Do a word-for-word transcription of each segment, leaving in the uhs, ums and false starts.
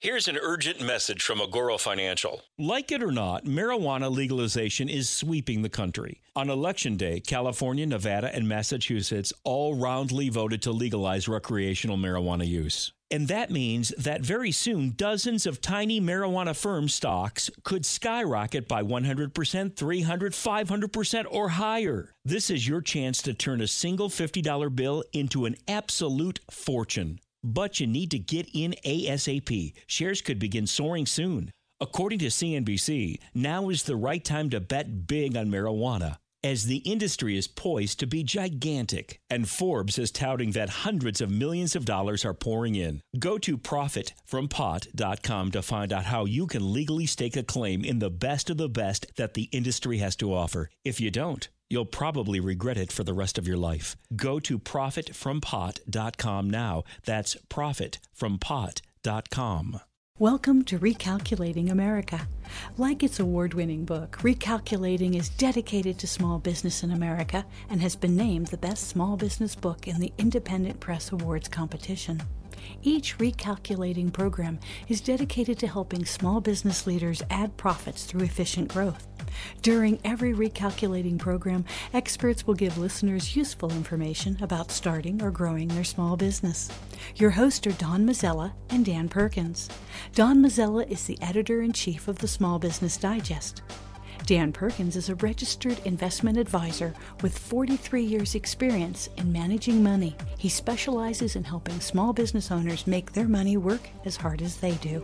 Here's an urgent message from Agoro Financial. Like it or not, marijuana legalization is sweeping the country. On Election Day, California, Nevada, and Massachusetts all roundly voted to legalize recreational marijuana use. And that means that very soon, dozens of tiny marijuana firm stocks could skyrocket by one hundred percent, three hundred percent, five hundred percent, or higher. This is your chance to turn a single fifty dollar bill into an absolute fortune. But you need to get in ASAP. Shares could begin soaring soon. According to C N B C, now is the right time to bet big on marijuana, as the industry is poised to be gigantic, and Forbes is touting that hundreds of millions of dollars are pouring in. Go to profit from pot dot com to find out how you can legally stake a claim in the best of the best that the industry has to offer. If you don't, you'll probably regret it for the rest of your life. Go to profit from pot dot com now. That's profit from pot dot com. Welcome to Recalculating America. Like its award-winning book, Recalculating is dedicated to small business in America and has been named the best small business book in the Independent Press Awards competition. Each Recalculating program is dedicated to helping small business leaders add profits through efficient growth. During every Recalculating program, experts will give listeners useful information about starting or growing their small business. Your hosts are Don Mazzella and Dan Perkins. Don Mazzella is the editor-in-chief of the Small Business Digest. Dan Perkins is a registered investment advisor with forty-three years experience in managing money. He specializes in helping small business owners make their money work as hard as they do.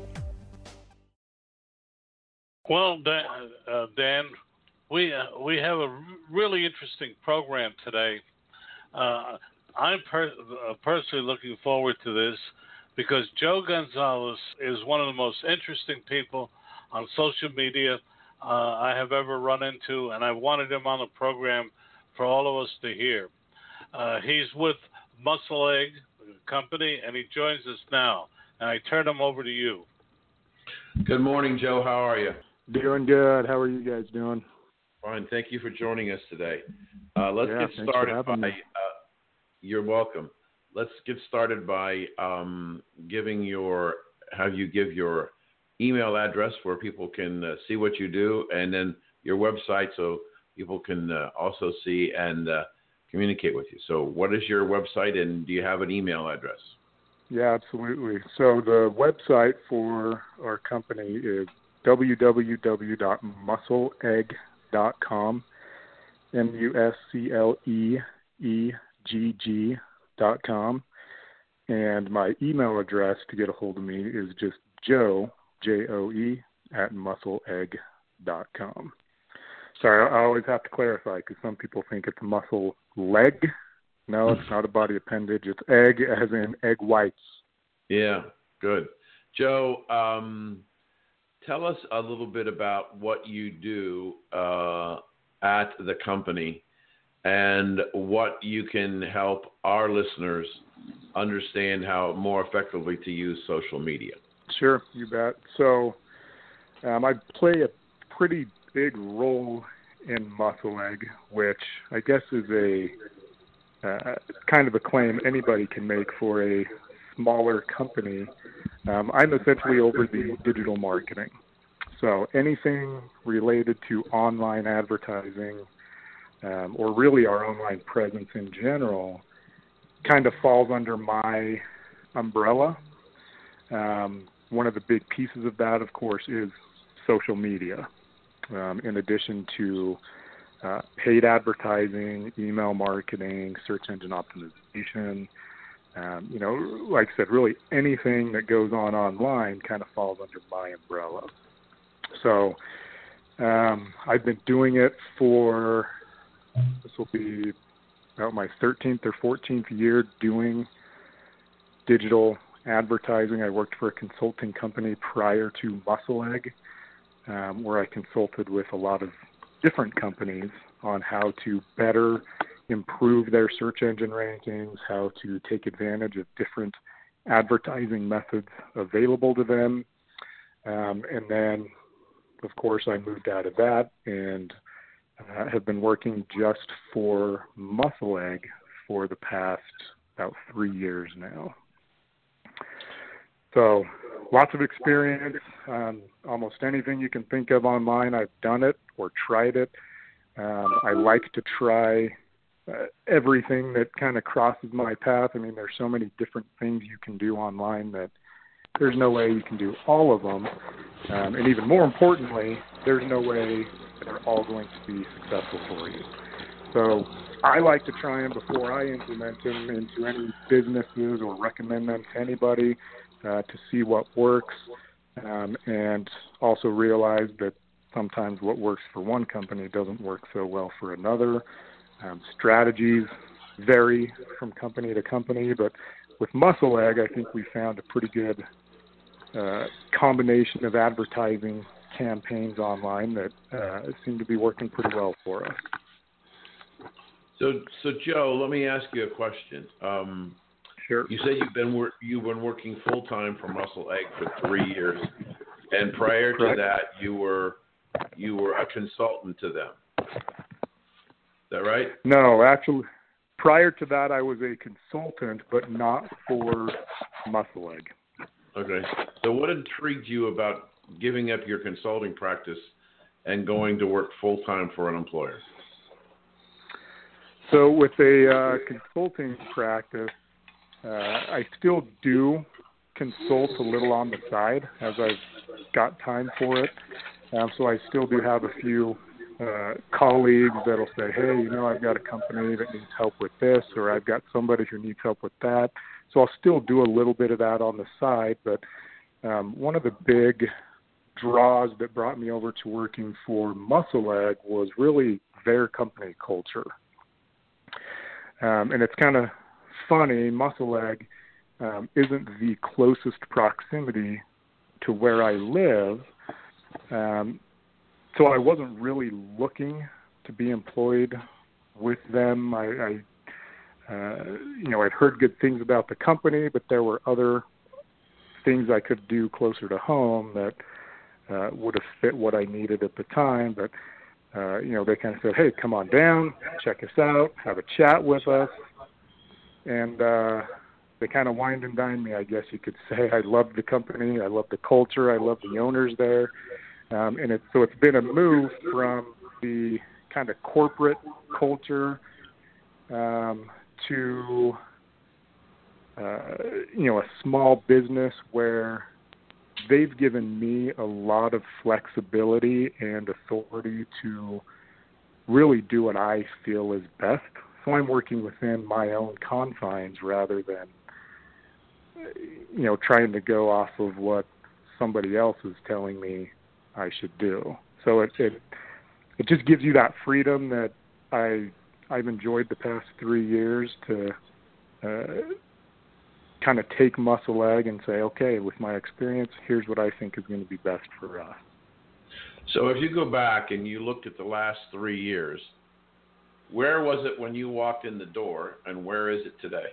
Well, Dan, uh, Dan we uh, we have a really interesting program today. Uh, I'm per- uh, personally looking forward to this because Joe Gonzalez is one of the most interesting people on social media uh, I have ever run into, and I wanted him on the program for all of us to hear. Uh, he's with Muscle Egg Company, and he joins us now. And I turn him over to you. Good morning, Joe. How are you? Doing good. How are you guys doing? Fine. Thank you for joining us today. Uh, let's yeah, get started by. Me. Uh, you're welcome. Let's get started by um, giving your have you give your email address where people can uh, see what you do, and then your website so people can uh, also see and uh, communicate with you. So, what is your website, and do you have an email address? Yeah, absolutely. So the website for our company is w w w dot muscle egg dot com, M U S C L E E G G dot com. And my email address to get a hold of me is just Joe, J O E, at muscle egg dot com. Sorry, I always have to clarify because some people think it's muscle leg. No, it's not a body appendage. It's egg as in egg whites. Yeah, good. Joe, um, tell us a little bit about what you do uh, at the company and what you can help our listeners understand how more effectively to use social media. Sure, you bet. So um, I play a pretty big role in Muscle Egg, which I guess is a uh, kind of a claim anybody can make for a smaller company. Um, I'm essentially over the digital marketing. So anything related to online advertising um, or really our online presence in general kind of falls under my umbrella. Um, one of the big pieces of that, of course, is social media. Um, in addition to uh, paid advertising, email marketing, search engine optimization, um, you know, like I said, really anything that goes on online kind of falls under my umbrella. So um, I've been doing it for, this will be about my thirteenth or fourteenth year doing digital advertising. I worked for a consulting company prior to Muscle Egg, um, where I consulted with a lot of different companies on how to better improve their search engine rankings, how to take advantage of different advertising methods available to them. Um, and then, of course, I moved out of that and uh, have been working just for Muscle Egg for the past about three years now. So lots of experience. Um, almost anything you can think of online, I've done it or tried it. Um, I like to try uh, everything that kind of crosses my path. I mean, there's so many different things you can do online that there's no way you can do all of them. Um, and even more importantly, there's no way they're all going to be successful for you. So I like to try them before I implement them into any businesses or recommend them to anybody uh, to see what works, um, and also realize that sometimes what works for one company doesn't work so well for another. Um, strategies vary from company to company, but with Muscle Egg, I think we found a pretty good uh, combination of advertising campaigns online that uh, seem to be working pretty well for us. So, so Joe, let me ask you a question. Um, sure. You said you've been wor- you've been working full time for Muscle Egg for three years, and prior to Correct. that, you were you were a consultant to them. Is that right? No, actually, prior to that, I was a consultant, but not for Muscle Egg. Okay. So, what intrigued you about giving up your consulting practice and going to work full time for an employer? So with a uh, consulting practice, uh, I still do consult a little on the side as I've got time for it. Um, so I still do have a few uh, colleagues that'll say, hey, you know, I've got a company that needs help with this, or I've got somebody who needs help with that. So I'll still do a little bit of that on the side. But um, one of the big draws that brought me over to working for Muscle Egg was really their company culture. Um, and it's kind of funny, Muscle Egg um, isn't the closest proximity to where I live. Um, so I wasn't really looking to be employed with them. I, I uh, you know, I'd heard good things about the company, but there were other things I could do closer to home that uh, would have fit what I needed at the time. But Uh, you know, they kind of said, hey, come on down, check us out, have a chat with us. And uh, they kind of wined and dined me, I guess you could say. I loved the company. I loved the culture. I loved the owners there. Um, and it, so it's been a move from the kind of corporate culture um, to, uh, you know, a small business where they've given me a lot of flexibility and authority to really do what I feel is best. So I'm working within my own confines rather than, you know, trying to go off of what somebody else is telling me I should do. So it it, it just gives you that freedom that I I've enjoyed the past three years to uh, kind of take Muscle Egg and say, okay, with my experience, here's what I think is going to be best for us. So if you go back and you looked at the last three years, where was it when you walked in the door, and where is it today?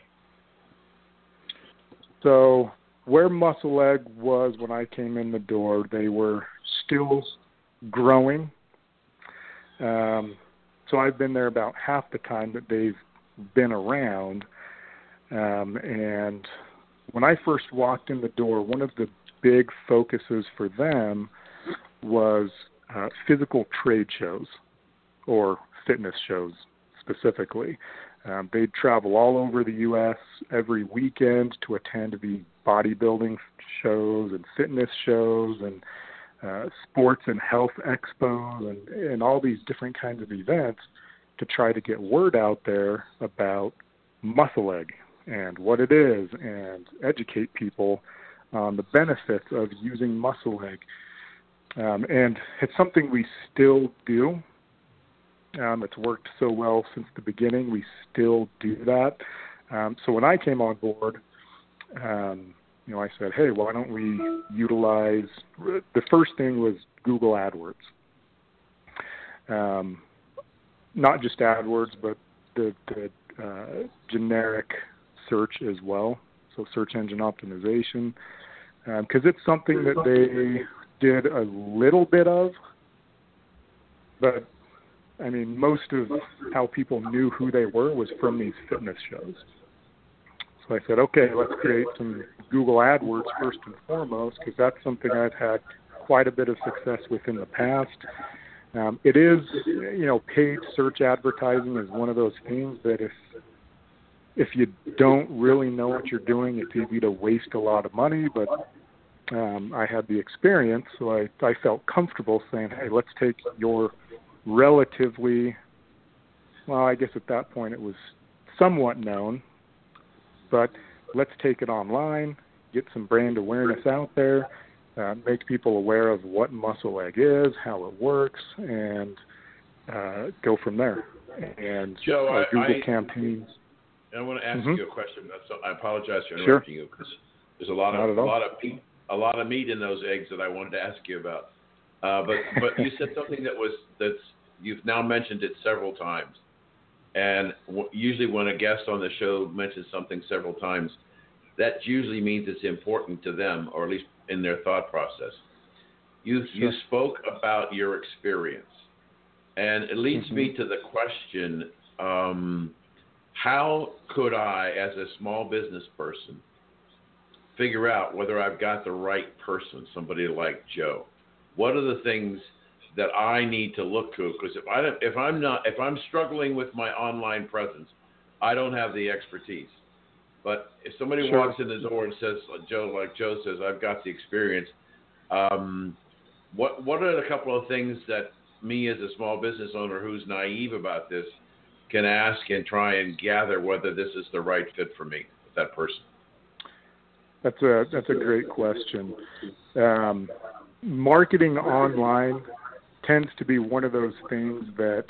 So where Muscle Egg was when I came in the door, they were still growing. Um, so I've been there about half the time that they've been around. Um, and when I first walked in the door, one of the big focuses for them was uh, physical trade shows, or fitness shows specifically. Um, they'd travel all over the U S every weekend to attend the bodybuilding shows and fitness shows and uh, sports and health expos and, and all these different kinds of events to try to get word out there about Muscle Egg and what it is, and educate people on the benefits of using Muscle Egg. Um, and it's something we still do. Um, it's worked so well since the beginning. We still do that. Um, so when I came on board, um, you know, I said, hey, why don't we utilize, the first thing was Google AdWords. Um, not just AdWords, but the, the uh, generic search as well, so search engine optimization, because um, it's something that they did a little bit of, but I mean, most of how people knew who they were was from these fitness shows. So I said, okay, let's create some Google AdWords first and foremost, because that's something I've had quite a bit of success with in the past. Um, it is, you know, paid search advertising is one of those things that if if you don't really know what you're doing, it's easy to waste a lot of money. But um, I had the experience, so I, I felt comfortable saying, hey, let's take your relatively, well, I guess at that point it was somewhat known, but let's take it online, get some brand awareness out there, uh, make people aware of what Muscle Egg is, how it works, and uh, go from there. And Joe, uh, I, Google I, campaigns. I want to ask mm-hmm. you a question. So I apologize for Sure. interrupting you because there's a lot of a all. lot of meat, a lot of meat in those eggs that I wanted to ask you about. Uh, but but you said something that was that's you've now mentioned it several times, and w- usually when a guest on the show mentions something several times, that usually means it's important to them, or at least in their thought process. You Sure. you spoke about your experience, and it leads mm-hmm. me to the question. Um, How could I, as a small business person, figure out whether I've got the right person, somebody like Joe? What are the things that I need to look to? Because if I don't, if I'm not, if I'm struggling with my online presence, I don't have the expertise. But if somebody Sure. walks in the door and says, Joe, like Joe says, I've got the experience. Um, what what are a couple of things that me as a small business owner who's naive about this can ask and try and gather whether this is the right fit for me, that person? That's a that's a great question. Um, marketing online tends to be one of those things that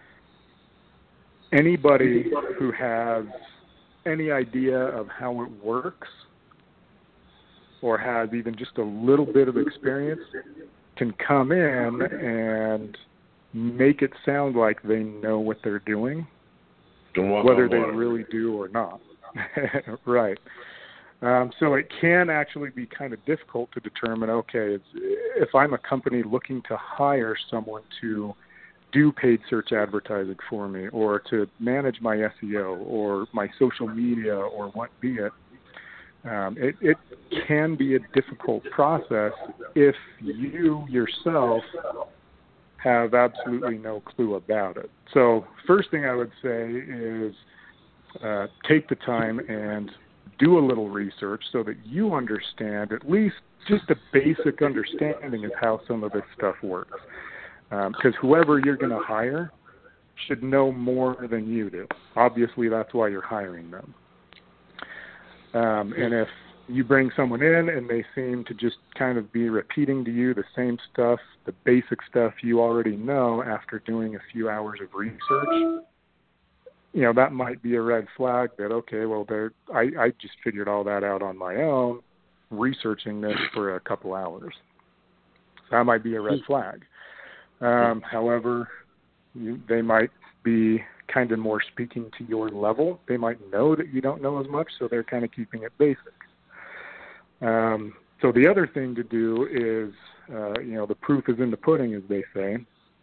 anybody who has any idea of how it works or has even just a little bit of experience can come in and make it sound like they know what they're doing, whether they really do or not. Right. Um, so it can actually be kind of difficult to determine, okay, it's, if I'm a company looking to hire someone to do paid search advertising for me or to manage my S E O or my social media or what be it, um, it, it can be a difficult process if you yourself have absolutely no clue about it. So first thing I would say is uh, take the time and do a little research so that you understand at least just a basic understanding of how some of this stuff works. Because um, whoever you're going to hire should know more than you do. Obviously, that's why you're hiring them. Um, and if you bring someone in and they seem to just kind of be repeating to you the same stuff, the basic stuff you already know after doing a few hours of research, you know, that might be a red flag that, okay, well, they're, I, I just figured all that out on my own, researching this for a couple hours. So that might be a red flag. Um, however, you, they might be kind of more speaking to your level. They might know that you don't know as much, so they're kind of keeping it basic. Um, so the other thing to do is, uh, you know, the proof is in the pudding, as they say.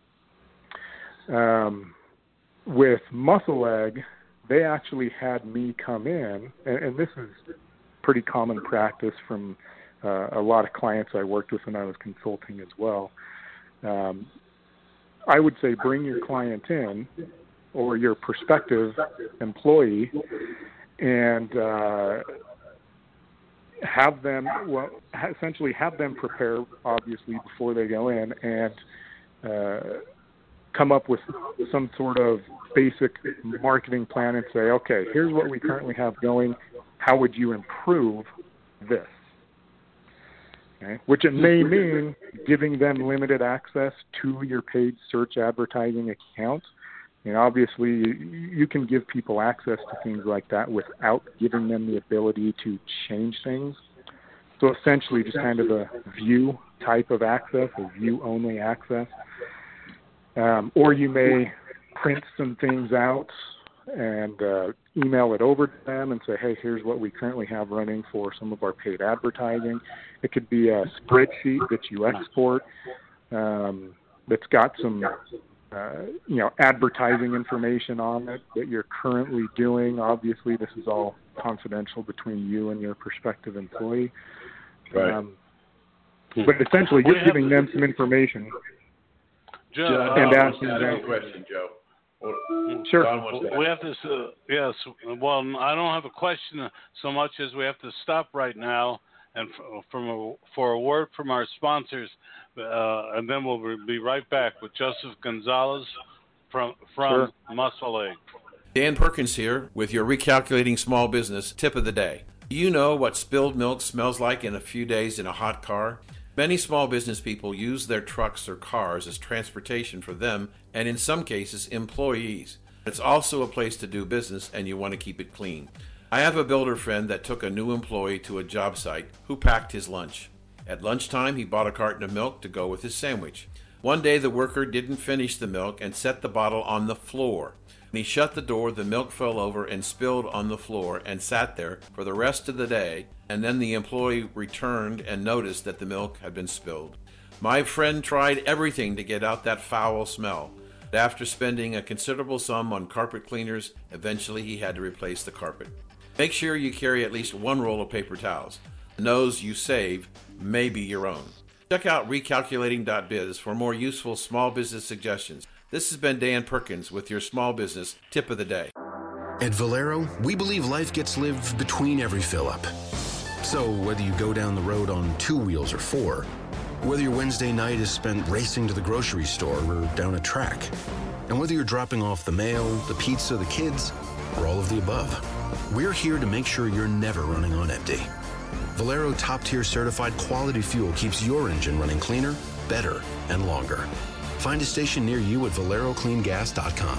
Um, with Muscle Egg, they actually had me come in, and, and this is pretty common practice from uh, a lot of clients I worked with when I was consulting as well. Um, I would say bring your client in or your prospective employee and uh, have them, well, essentially have them prepare, obviously, before they go in and uh, come up with some sort of basic marketing plan and say, okay, here's what we currently have going. How would you improve this? Okay. Which it may mean giving them limited access to your paid search advertising account. And obviously, you, you can give people access to things like that without giving them the ability to change things. So essentially, just kind of a view type of access, a view-only access. Um, or you may print some things out and uh, email it over to them and say, hey, here's what we currently have running for some of our paid advertising. It could be a spreadsheet that you export um, that's got some uh, you know, advertising information on it that you're currently doing. Obviously, this is all confidential between you and your prospective employee. Right. Um, but essentially, just giving them some information. Joe, and uh, asking them them. a question, Joe. Well, Sure. to we have to, uh, yes, well, I don't have a question so much as we have to stop right now and f- from a, for a word from our sponsors, uh, and then we'll be right back with Joseph Gonzalez from, from Sure. Muscle Egg. Dan Perkins here with your Recalculating Small Business Tip of the Day. Do you know what spilled milk smells like in a few days in a hot car? Many small business people use their trucks or cars as transportation for them and, in some cases, employees. It's also a place to do business, and you want to keep it clean. I have a builder friend that took a new employee to a job site who packed his lunch. At lunchtime, he bought a carton of milk to go with his sandwich. One day, the worker didn't finish the milk and set the bottle on the floor. When he shut the door, the milk fell over and spilled on the floor and sat there for the rest of the day, and then the employee returned and noticed that the milk had been spilled. My friend tried everything to get out that foul smell. After spending a considerable sum on carpet cleaners, eventually he had to replace the carpet. Make sure you carry at least one roll of paper towels. The nose you save may be your own. Check out recalculating dot biz for more useful small business suggestions. This has been Dan Perkins with your Small Business Tip of the Day. At Valero, we believe life gets lived between every fill-up. So whether you go down the road on two wheels or four, whether your Wednesday night is spent racing to the grocery store or down a track, and whether you're dropping off the mail, the pizza, the kids, or all of the above, we're here to make sure you're never running on empty. Valero top-tier certified quality fuel keeps your engine running cleaner, better, and longer. Find a station near you at valero clean gas dot com.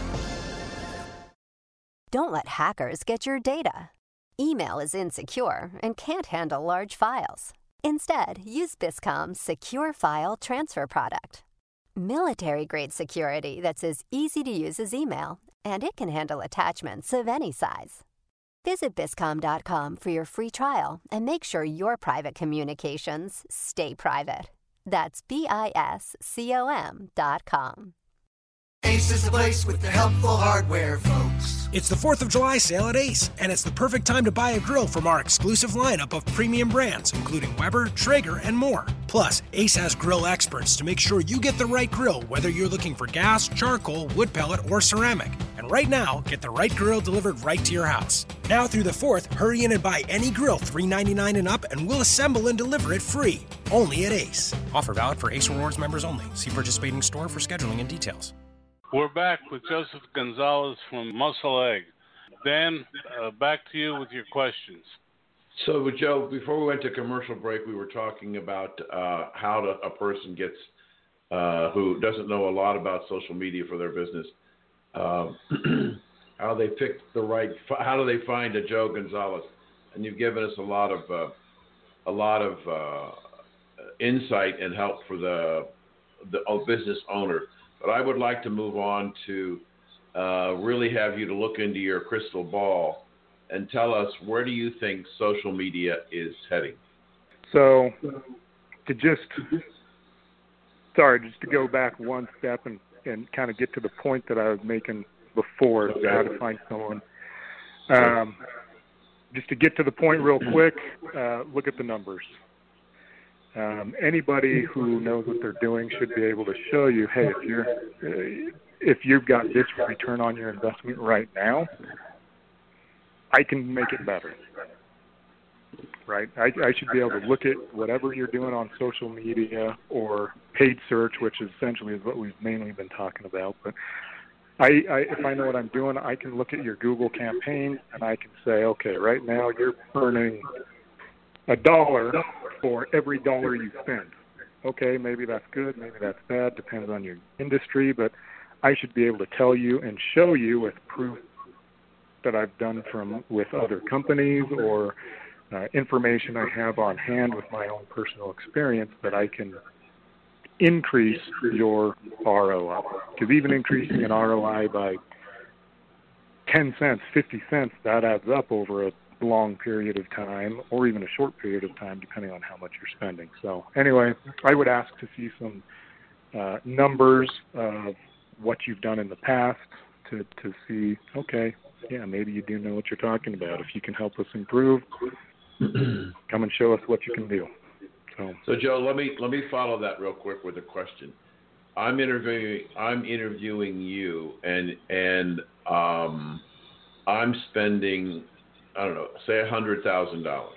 Don't let hackers get your data. Email is insecure and can't handle large files. Instead, use Biscom's Secure File Transfer product. Military-grade security that's as easy to use as email, and it can handle attachments of any size. Visit Biscom dot com for your free trial and make sure your private communications stay private. That's B I S C O M dot com. Ace is the place with the helpful hardware, folks. It's the fourth of July sale at Ace, and it's the perfect time to buy a grill from our exclusive lineup of premium brands, including Weber, Traeger, and more. Plus, Ace has grill experts to make sure you get the right grill, whether you're looking for gas, charcoal, wood pellet, or ceramic. And right now, get the right grill delivered right to your house. Now through the fourth, hurry in and buy any grill three ninety-nine and up, and we'll assemble and deliver it free. Only at Ace. Offer valid for Ace Rewards members only. See participating store for scheduling and details. We're back with Joseph Gonzalez from Muscle Egg. Dan, uh, back to you with your questions. So, Joe, before we went to commercial break, we were talking about uh, how to, a person gets, uh, who doesn't know a lot about social media for their business, uh, how they pick the right, how do they find a Joe Gonzalez? And you've given us a lot of, uh, a lot of uh, insight and help for the, the business owner. But I would like to move on to uh, really have you to look into your crystal ball and tell us, where do you think social media is heading? So to just, sorry, just to go back one step and, and kind of get to the point that I was making before, okay. How to find someone. Um, just to get to the point real quick, uh, look at the numbers. Um, anybody who knows what they're doing should be able to show you, hey, if you're uh, if you've got this return on your investment right now, I can make it better. Right? I, I should be able to look at whatever you're doing on social media or paid search, which essentially is what we've mainly been talking about. But I, I if I know what I'm doing, I can look at your Google campaign and I can say, okay, right now you're earning a dollar for every dollar you spend. Okay, maybe that's good, maybe that's bad, depends on your industry, but I should be able to tell you and show you with proof that I've done from with other companies or uh, information I have on hand with my own personal experience that I can increase your R O I. Because even increasing an R O I by ten cents, fifty cents, that adds up over a long period of time or even a short period of time depending on how much you're spending. So anyway, I would ask to see some uh, numbers of what you've done in the past to, to see, okay, yeah, maybe you do know what you're talking about. If you can help us improve, come and show us what you can do. So, so Joe, let me let me follow that real quick with a question. I'm interviewing I'm interviewing you, and and um, I'm spending, I don't know, say a hundred thousand dollars,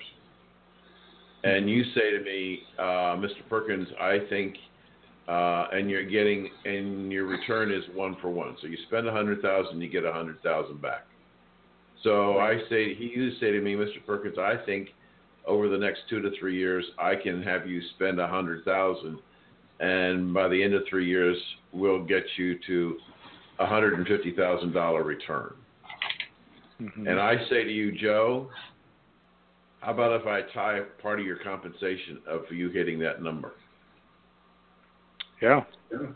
and you say to me, uh, Mister Perkins, I think, uh, and you're getting, and your return is one for one. So you spend a hundred thousand, you get a hundred thousand back. So I say, he you say to me, Mister Perkins, I think over the next two to three years, I can have you spend a hundred thousand, and by the end of three years, we'll get you to a hundred and fifty thousand dollar return. Mm-hmm. And I say to you, Joe, how about if I tie part of your compensation of you hitting that number? Yeah. yeah.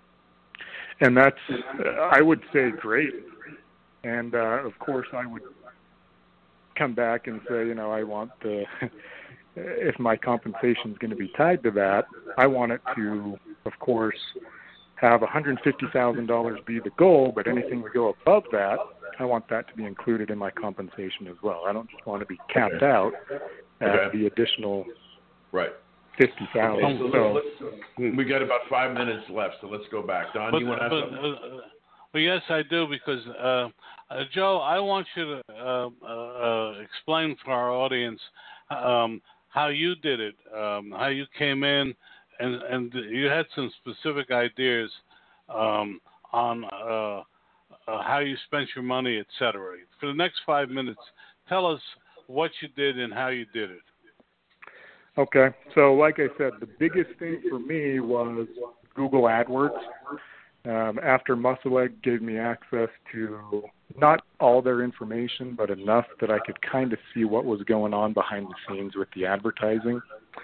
And that's, uh, I would say, great. And, uh, of course, I would come back and say, you know, I want the, if my compensation is going to be tied to that, I want it to, of course, have one hundred fifty thousand dollars be the goal, but anything we go above that, I want that to be included in my compensation as well. I don't just want to be capped okay. out at okay. the additional right. fifty thousand dollars. Okay, so so let's, we got about five minutes left, so let's go back. Don, but, do you want to have but, something? Uh, well, yes, I do, because, uh, uh, Joe, I want you to uh, uh, explain for our audience um, how you did it, um, how you came in, and, and you had some specific ideas um, on uh, uh, how you spent your money, et cetera. For the next five minutes, tell us what you did and how you did it. Okay. So like I said, the biggest thing for me was Google AdWords. Um, after Muscle Egg gave me access to not all their information, but enough that I could kind of see what was going on behind the scenes with the advertising.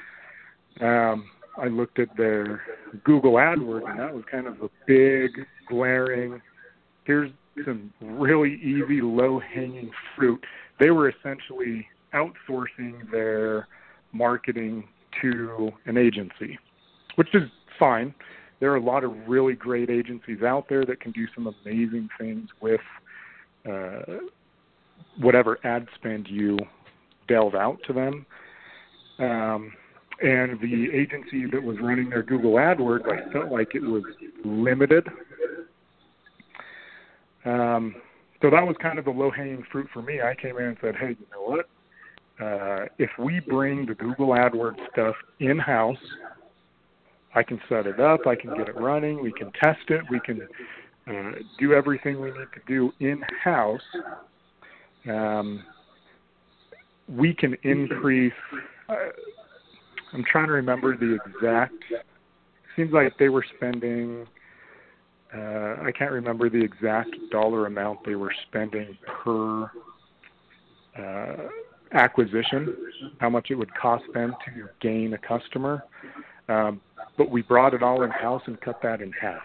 Um, I looked at their Google AdWords, and that was kind of a big, glaring, here's some really easy, low-hanging fruit. They were essentially outsourcing their marketing to an agency, which is fine. There are a lot of really great agencies out there that can do some amazing things with uh, whatever ad spend you delve out to them. Um, and the agency that was running their Google AdWords, I felt like it was limited. Um, so that was kind of the low-hanging fruit for me. I came in and said, hey, you know what? Uh, if we bring the Google AdWords stuff in-house, I can set it up, I can get it running, we can test it, we can uh, do everything we need to do in-house. Um, we can increase, uh, I'm trying to remember the exact, seems like they were spending, uh, I can't remember the exact dollar amount they were spending per uh, acquisition, how much it would cost them to gain a customer. Um, but we brought it all in-house and cut that in half.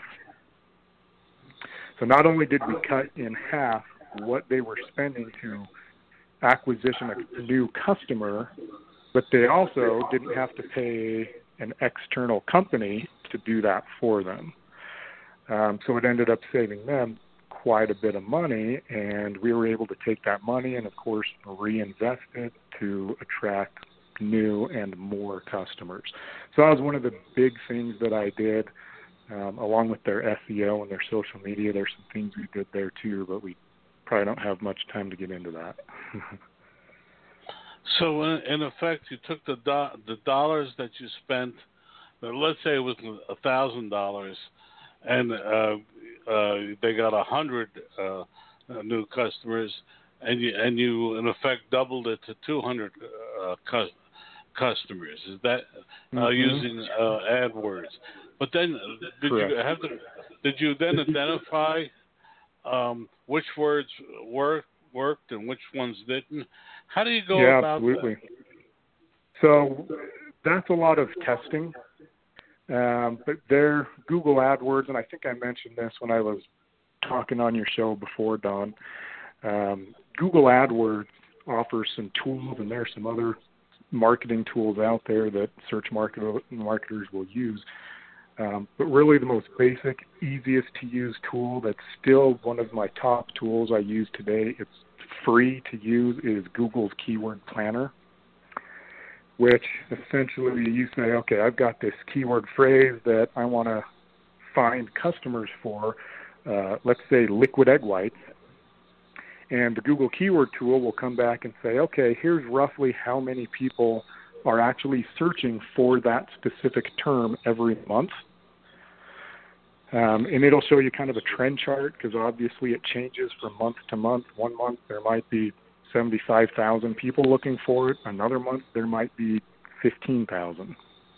So not only did we cut in half what they were spending to acquisition a new customer, but they also didn't have to pay an external company to do that for them. Um, so it ended up saving them quite a bit of money, and we were able to take that money and, of course, reinvest it to attract new and more customers. So that was one of the big things that I did, um, along with their S E O and their social media. There's some things we did there too, but we probably don't have much time to get into that. So in, in effect, you took the do- the dollars that you spent, uh, let's say it was a thousand dollars, and uh, uh, they got a hundred uh, new customers, and you and you in effect doubled it to two hundred uh, customers. customers. Is that uh, mm-hmm. using uh, AdWords? But then, did Correct. you have to? Did you then identify um, which words worked worked and which ones didn't? How do you go yeah, about absolutely. that? So that's a lot of testing. Um, but their Google AdWords, and I think I mentioned this when I was talking on your show before, Don. Um, Google AdWords offers some tools, and there are some other marketing tools out there that search market, marketers will use Um, but really the most basic, easiest to use tool that's still one of my top tools I use today, it's free to use, is Google's Keyword Planner, which essentially you say, okay, I've got this keyword phrase that I want to find customers for, uh, let's say liquid egg whites, and the Google Keyword tool will come back and say, okay, here's roughly how many people are actually searching for that specific term every month. Um, and it'll show you kind of a trend chart, because obviously it changes from month to month. One month there might be seventy-five thousand people looking for it. Another month there might be fifteen thousand.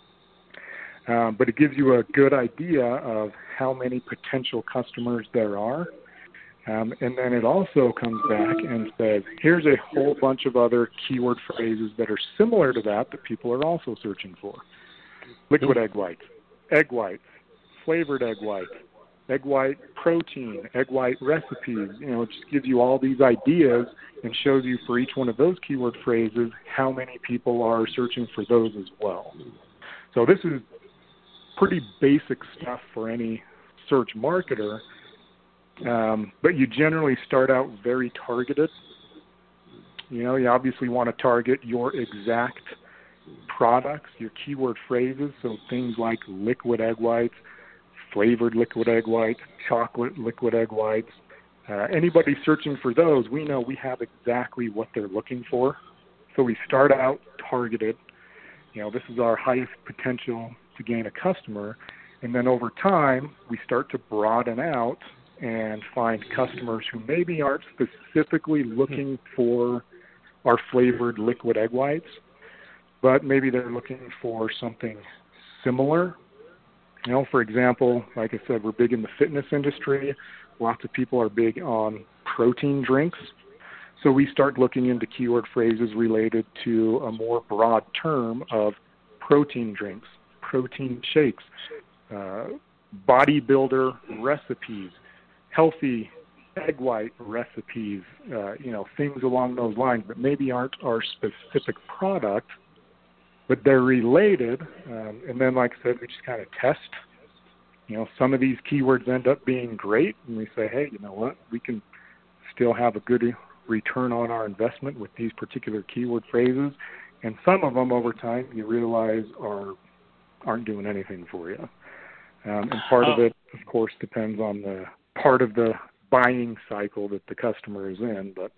Um, but it gives you a good idea of how many potential customers there are. Um, and then it also comes back and says, here's a whole bunch of other keyword phrases that are similar to that that people are also searching for. Liquid egg whites, egg whites, flavored egg whites, egg white protein, egg white recipes. You know, it just gives you all these ideas and shows you for each one of those keyword phrases how many people are searching for those as well. So this is pretty basic stuff for any search marketer. Um, but you generally start out very targeted. You know, you obviously want to target your exact products, your keyword phrases, so things like liquid egg whites, flavored liquid egg whites, chocolate liquid egg whites. Uh, anybody searching for those, we know we have exactly what they're looking for. So we start out targeted. You know, this is our highest potential to gain a customer. And then over time, we start to broaden out and find customers who maybe aren't specifically looking for our flavored liquid egg whites, but maybe they're looking for something similar. You know, for example, like I said, we're big in the fitness industry. Lots of people are big on protein drinks. So we start looking into keyword phrases related to a more broad term of protein drinks, protein shakes, uh, bodybuilder recipes, healthy egg white recipes, uh, you know, things along those lines that maybe aren't our specific product, but they're related. Um, and then, like I said, we just kind of test. You know, some of these keywords end up being great, and we say, hey, you know what, we can still have a good return on our investment with these particular keyword phrases. And some of them, over time, you realize are aren't doing anything for you. Um, and part of it, of course, depends on the part of the buying cycle that the customer is in. But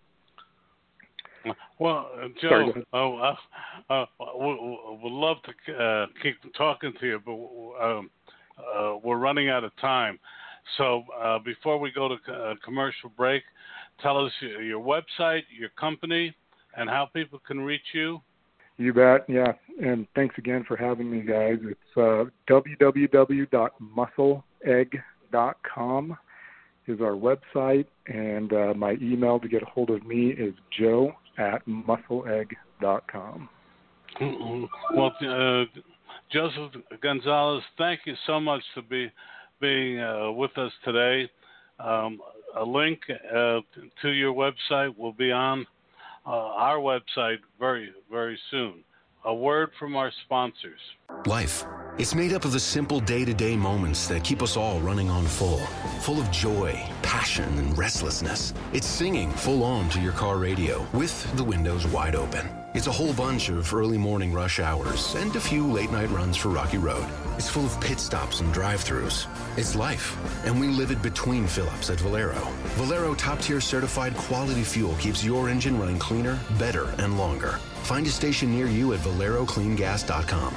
well, uh, Joe, oh, uh, uh, we'll, we'll love to uh, keep talking to you, but um, uh, we're running out of time. So uh, before we go to uh, commercial break, tell us your, your website, your company, and how people can reach you. You bet, yeah. And thanks again for having me, guys. It's uh, w w w dot muscle egg dot com is our website, and uh, my email to get a hold of me is joe at muscle egg dot com. Well, uh, Joseph Gonzalez, thank you so much for be, being uh, with us today. Um, a link uh, to your website will be on uh, our website very, very soon. A word from our sponsors. Life. It's made up of the simple day-to-day moments that keep us all running on full, full of joy, passion, and restlessness. It's singing full on to your car radio with the windows wide open. It's a whole bunch of early morning rush hours and a few late-night runs for Rocky Road. It's full of pit stops and drive-thrus. It's life, and we live it between fill-ups at Valero. Valero top-tier certified quality fuel keeps your engine running cleaner, better, and longer. Find a station near you at valero clean gas dot com.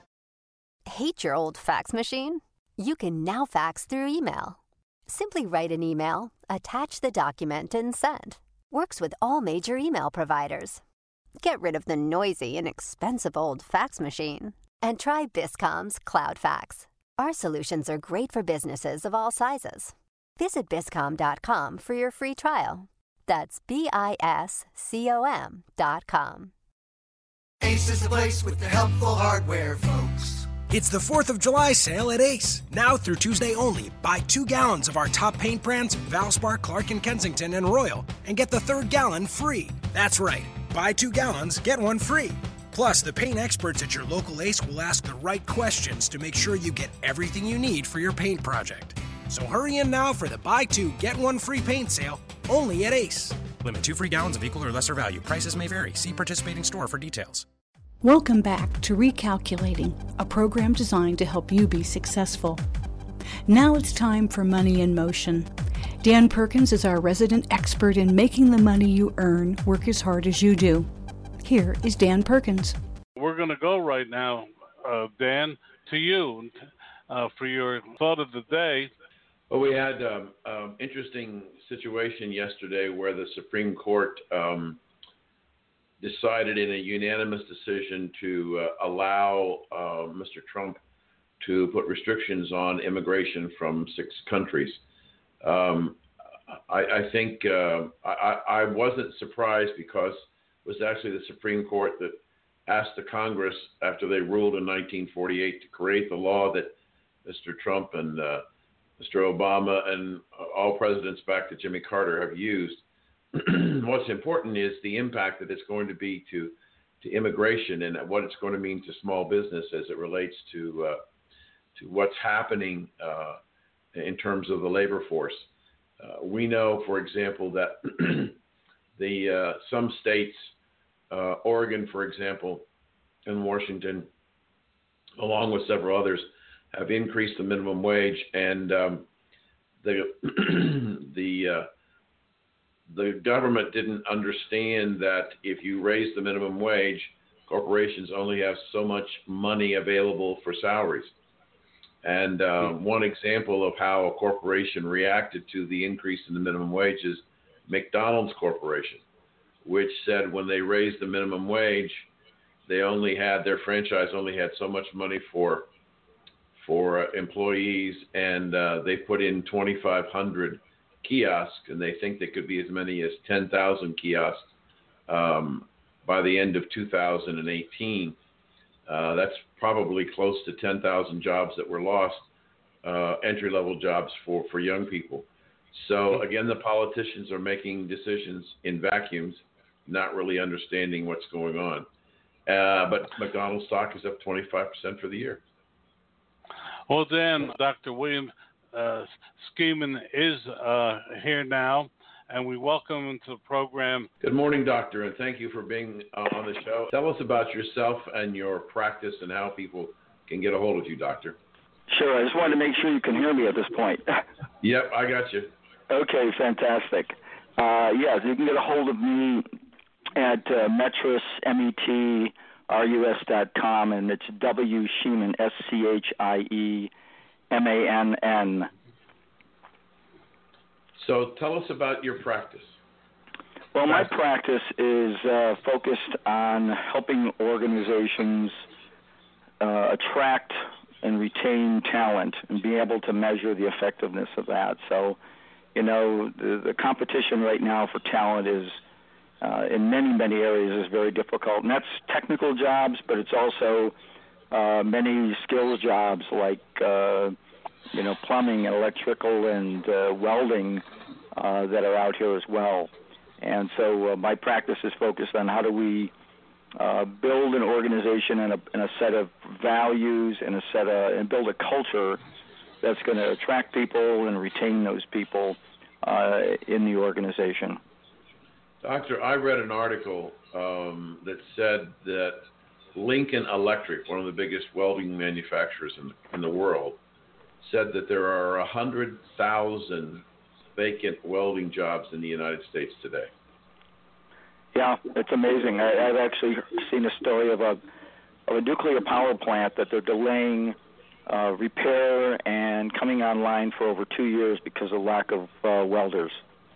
Hate your old fax machine? You can now fax through email. Simply write an email, attach the document, and send. Works with all major email providers. Get rid of the noisy and expensive old fax machine and try Biscom's Cloud Fax. Our solutions are great for businesses of all sizes. Visit biscom dot com for your free trial. That's B I S C O M dot com. Ace is the place with the helpful hardware, folks. It's the fourth of July sale at Ace. Now through Tuesday only, buy two gallons of our top paint brands, Valspar, Clark and Kensington, and Royal, and get the third gallon free. That's right. Buy two gallons, get one free. Plus, the paint experts at your local Ace will ask the right questions to make sure you get everything you need for your paint project. So hurry in now for the buy two, get one free paint sale, only at Ace. Limit two free gallons of equal or lesser value. Prices may vary. See participating store for details. Welcome back to Recalculating, a program designed to help you be successful. Now it's time for Money in Motion. Dan Perkins is our resident expert in making the money you earn work as hard as you do. Here is Dan Perkins. We're going to go right now, uh, Dan, to you uh, for your thought of the day. Well, we had an um, um, interesting situation yesterday where the Supreme Court um, decided in a unanimous decision to uh, allow uh, Mister Trump to put restrictions on immigration from six countries. Um, I, I think uh, I, I wasn't surprised because it was actually the Supreme Court that asked the Congress after they ruled in nineteen forty-eight to create the law that Mister Trump and uh, Mister Obama and all presidents back to Jimmy Carter have used. What's important is the impact that it's going to be to, to immigration and what it's going to mean to small business as it relates to uh, to what's happening uh, in terms of the labor force. Uh, we know, for example, that the uh, some states, uh, Oregon, for example, and Washington, along with several others, have increased the minimum wage, and um, the the uh, the government didn't understand that if you raise the minimum wage, corporations only have so much money available for salaries. And uh, one example of how a corporation reacted to the increase in the minimum wage is McDonald's Corporation, which said when they raised the minimum wage, they only had their franchise only had so much money for for uh, employees, and uh, they put in twenty-five hundred kiosks, and they think there could be as many as ten thousand kiosks um, by the end of two thousand eighteen. Uh, that's probably close to ten thousand jobs that were lost, uh, entry-level jobs for, for young people. So, again, the politicians are making decisions in vacuums, not really understanding what's going on. Uh, but McDonald's stock is up twenty-five percent for the year. Well, Dan, Doctor William uh, Skeman is uh, here now, and we welcome him to the program. Good morning, Doctor, and thank you for being uh, on the show. Tell us about yourself and your practice and how people can get a hold of you, Doctor. Sure. I just wanted to make sure you can hear me at this point. Yep, I got you. Okay, fantastic. Uh, yes, you can get a hold of me at uh, Metris, M E T R U S dot com, and it's W. Schemann, S C H I E M A N N. So tell us about your practice. Well, my practice is uh, focused on helping organizations uh, attract and retain talent and be able to measure the effectiveness of that. So, you know, the, the competition right now for talent is, uh, in many, many areas, is very difficult. And that's technical jobs, but it's also uh, many skills jobs like, uh, you know, plumbing and electrical and uh, welding uh, that are out here as well. And so uh, my practice is focused on how do we uh, build an organization and a, and a set of values and a set of, and build a culture that's going to attract people and retain those people uh, in the organization. Doctor, I read an article um, that said that Lincoln Electric, one of the biggest welding manufacturers in, in the world, said that there are one hundred thousand vacant welding jobs in the United States today. Yeah, it's amazing. I, I've actually seen a story of a of a nuclear power plant that they're delaying uh, repair and coming online for over two years because of lack of uh, welders.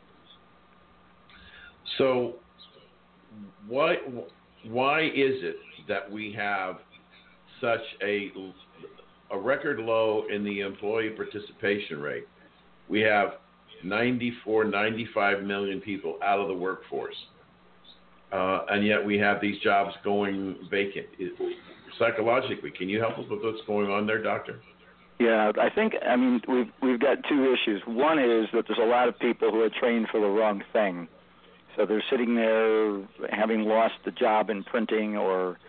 So, why why is it that we have such a a record low in the employee participation rate? We have ninety-four, ninety-five million people out of the workforce. Uh, and yet we have these jobs going vacant. It, psychologically, can you help us with what's going on there, Doctor? Yeah, I think, I mean, we've, we've got two issues. One is that there's a lot of people who are trained for the wrong thing. So they're sitting there having lost the job in printing or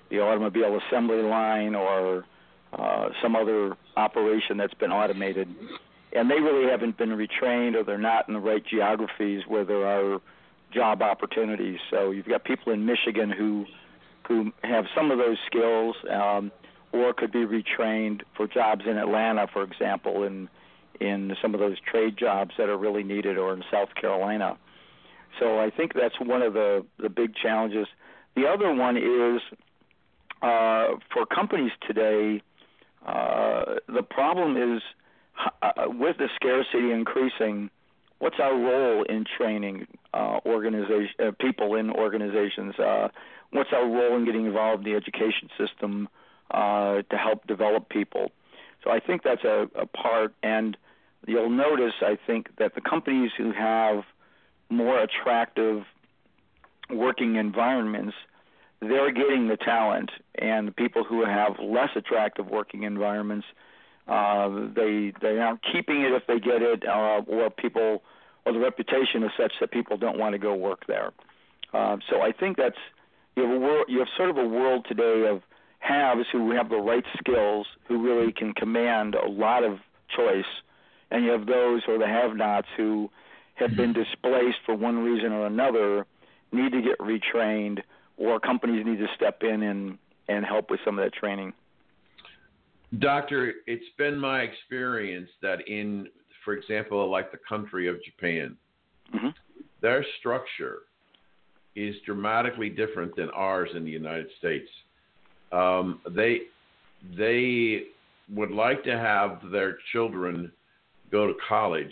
the automobile assembly line or uh, some other operation that's been automated. And they really haven't been retrained, or they're not in the right geographies where there are job opportunities. So you've got people in Michigan who who have some of those skills, um, or could be retrained for jobs in Atlanta, for example, in in some of those trade jobs that are really needed, or in South Carolina. So I think that's one of the, the big challenges. The other one is uh, for companies today, uh, the problem is uh, with the scarcity increasing, what's our role in training uh, organization uh, people in organizations? Uh, what's our role in getting involved in the education system uh, to help develop people? So I think that's a, a part, and you'll notice, I think, that the companies who have more attractive working environments, they're getting the talent, and the people who have less attractive working environments, uh, they they aren't keeping it if they get it, uh, or people, or the reputation is such that people don't want to go work there. Uh, so I think that's you have a world, you have sort of a world today of haves who have the right skills, who really can command a lot of choice, and you have those who are the have-nots who have been displaced for one reason or another, need to get retrained, or companies need to step in and, and help with some of that training. Doctor, it's been my experience that in, for example, like the country of Japan, mm-hmm. their structure is dramatically different than ours in the United States. Um, they they would like to have their children go to college,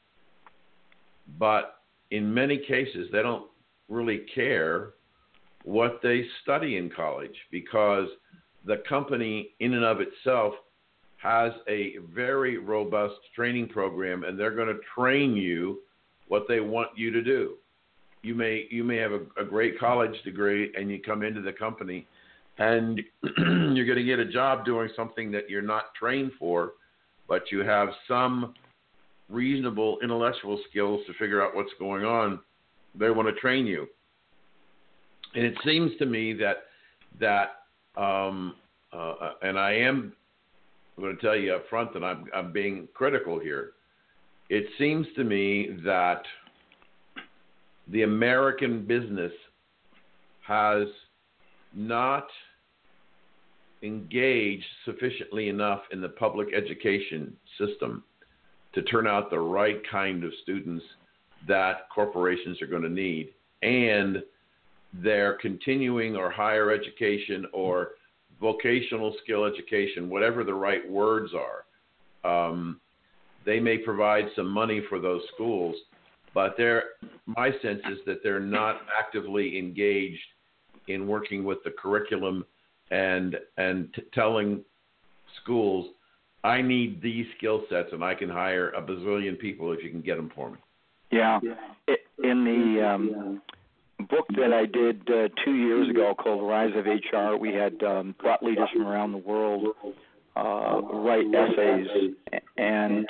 but in many cases they don't really care what they study in college, because the company in and of itself has a very robust training program, and they're going to train you what they want you to do. You may you may have a, a great college degree, and you come into the company and you're going to get a job doing something that you're not trained for, but you have some reasonable intellectual skills to figure out what's going on. They want to train you. And it seems to me that, that um, uh, and I am going to tell you up front that I'm, I'm being critical here. It seems to me that the American business has not engaged sufficiently enough in the public education system to turn out the right kind of students that corporations are going to need. And their continuing or higher education or vocational skill education, whatever the right words are, um, they may provide some money for those schools, but they're, my sense is that they're not actively engaged in working with the curriculum and and t- telling schools, I need these skill sets and I can hire a bazillion people if you can get them for me. Yeah. In the um, book that I did uh, two years ago called The Rise of H R, we had um, thought leaders from around the world uh, write essays, and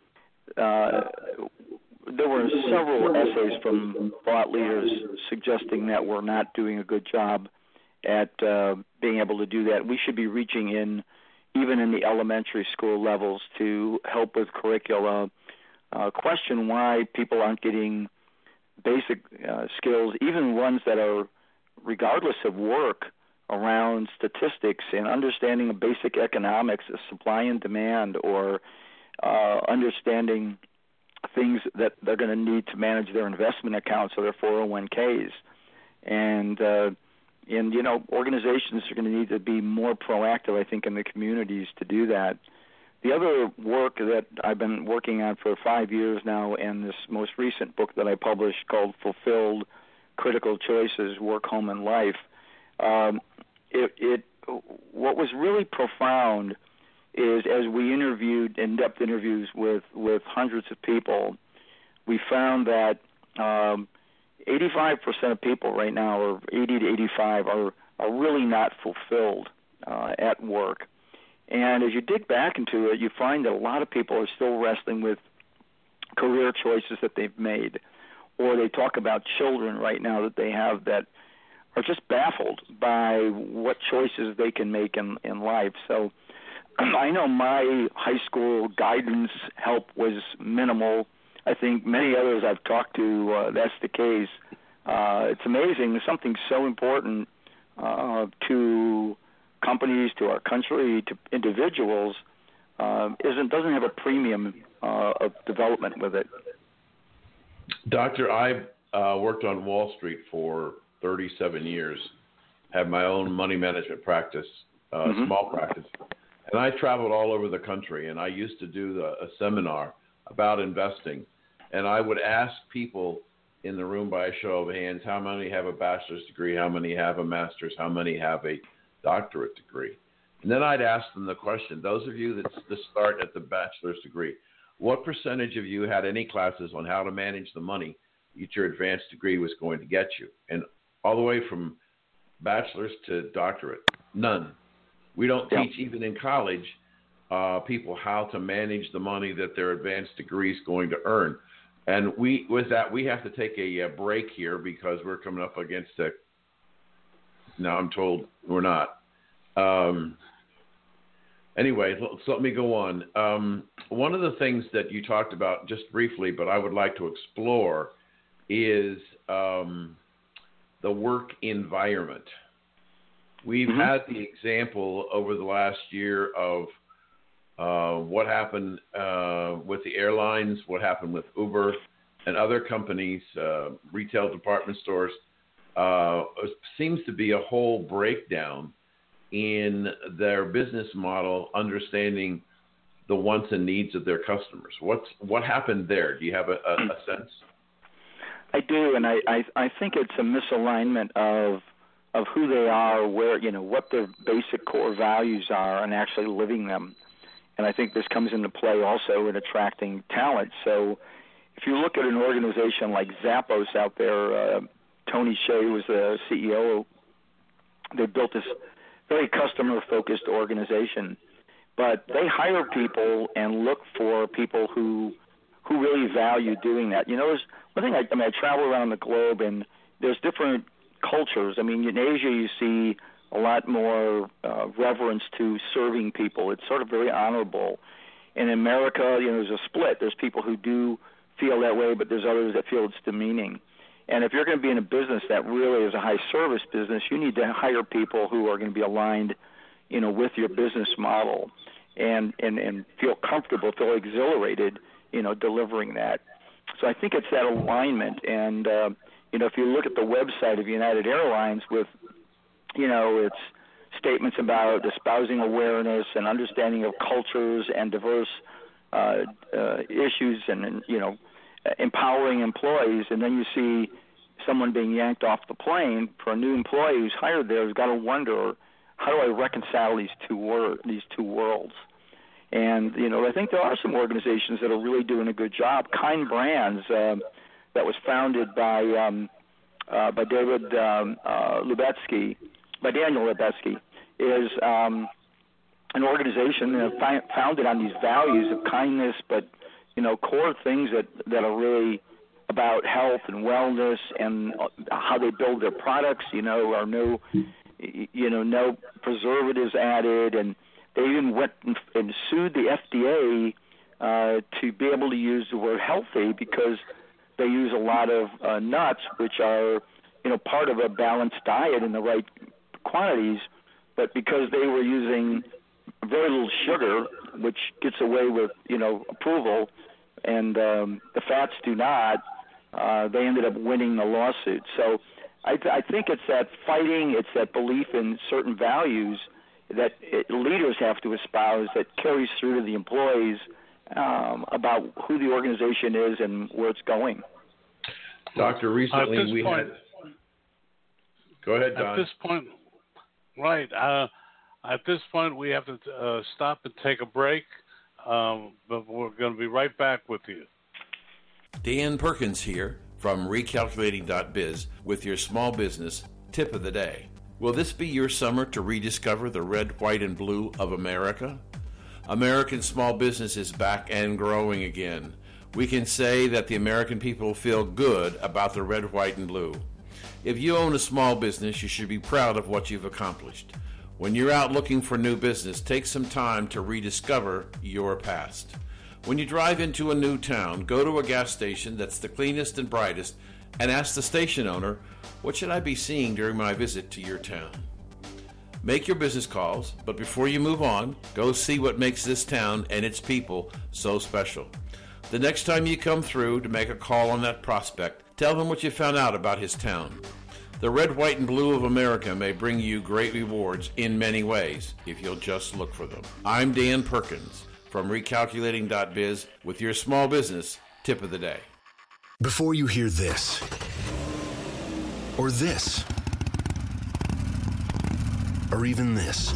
uh, there were several essays from thought leaders suggesting that we're not doing a good job at uh, being able to do that. We should be reaching in, even in the elementary school levels, to help with curricula, uh, question why people aren't getting basic uh, skills, even ones that are regardless of work, around statistics and understanding of basic economics, of supply and demand, or uh, understanding things that they're going to need to manage their investment accounts or their four oh one k's. And, uh, and you know, organizations are going to need to be more proactive, I think, in the communities to do that. The other work that I've been working on for five years now, and this most recent book that I published called Fulfilled: Critical Choices, Work, Home, and Life, um, it, it what was really profound is, as we interviewed in-depth interviews with, with hundreds of people, we found that um, eighty-five percent of people right now, or eighty to eighty-five, are, are really not fulfilled uh, at work. And as you dig back into it, you find that a lot of people are still wrestling with career choices that they've made, or they talk about children right now that they have that are just baffled by what choices they can make in, in life. So I know my high school guidance help was minimal. I think many others I've talked to, uh, that's the case. Uh, it's amazing. Something so important uh, to companies, to our country, to individuals, uh, isn't doesn't have a premium uh, of development with it. Doctor, I uh, worked on Wall Street for thirty-seven years, had my own money management practice, uh, mm-hmm. small practice, and I traveled all over the country, and I used to do the, a seminar about investing, and I would ask people in the room by a show of hands, how many have a bachelor's degree, how many have a master's, how many have a doctorate degree. And then I'd ask them the question, those of you that start at the bachelor's degree, what percentage of you had any classes on how to manage the money that your advanced degree was going to get you? And all the way from bachelor's to doctorate, none. We don't yeah. teach, even in college, uh, people how to manage the money that their advanced degree is going to earn. And we, with that, we have to take a, a break here because we're coming up against a, now I'm told we're not. Um, anyway, so let me go on. Um, one of the things that you talked about just briefly, but I would like to explore, is um, the work environment. We've mm-hmm. had the example over the last year of uh, what happened uh, with the airlines, what happened with Uber and other companies, uh, retail department stores. Uh, seems to be a whole breakdown in their business model, understanding the wants and needs of their customers. What's what happened there? Do you have a, a, a sense? I do, and I, I I think it's a misalignment of of who they are, where you know what their basic core values are, and actually living them. And I think this comes into play also in attracting talent. So if you look at an organization like Zappos out there, uh, Tony Hsieh was the C E O. They built this very customer-focused organization, but they hire people and look for people who who really value doing that. You know, there's one thing. I, I mean, I travel around the globe, and there's different cultures. I mean, in Asia, you see a lot more uh, reverence to serving people. It's sort of very honorable. In America, you know, there's a split. There's people who do feel that way, but there's others that feel it's demeaning. And if you're going to be in a business that really is a high service business, you need to hire people who are going to be aligned, you know, with your business model and, and, and feel comfortable, feel exhilarated, you know, delivering that. So I think it's that alignment. And, uh, you know, if you look at the website of United Airlines with, you know, its statements about espousing awareness and understanding of cultures and diverse uh, uh, issues and, and, you know, empowering employees, and then you see someone being yanked off the plane for a new employee who's hired there who's got to wonder, how do I reconcile these two wor- these two worlds? And, you know, I think there are some organizations that are really doing a good job. Kind Brands, uh, that was founded by um, uh, by David um, uh, Lubetsky, by Daniel Lubetsky, is um, an organization uh, fi- founded on these values of kindness, but you know, core things that, that are really about health and wellness and how they build their products, you know, are no, you know, no preservatives added. And they even went and, and sued the F D A uh, to be able to use the word healthy because they use a lot of uh, nuts, which are, you know, part of a balanced diet in the right quantities. But because they were using very little sugar, which gets away with, you know, approval, and um, the fats do not, uh, they ended up winning the lawsuit. So I, th- I think it's that fighting, it's that belief in certain values that it, leaders have to espouse that carries through to the employees um, about who the organization is and where it's going. Doctor, recently we point, had... Go ahead, Don. At this point, right, uh, at this point we have to uh, stop and take a break. Um, but we're going to be right back with you. Dan Perkins here from recalculating dot biz with your small business tip of the day. Will this be your summer to rediscover the red, white, and blue of America? American small business is back and growing again. We can say that the American people feel good about the red, white, and blue. If you own a small business, you should be proud of what you've accomplished. When you're out looking for new business, take some time to rediscover your past. When you drive into a new town, go to a gas station that's the cleanest and brightest and ask the station owner, what should I be seeing during my visit to your town? Make your business calls, but before you move on, go see what makes this town and its people so special. The next time you come through to make a call on that prospect, tell him what you found out about his town. The red, white, and blue of America may bring you great rewards in many ways if you'll just look for them. I'm Dan Perkins from recalculating dot biz with your small business tip of the day. Before you hear this, or this, or even this,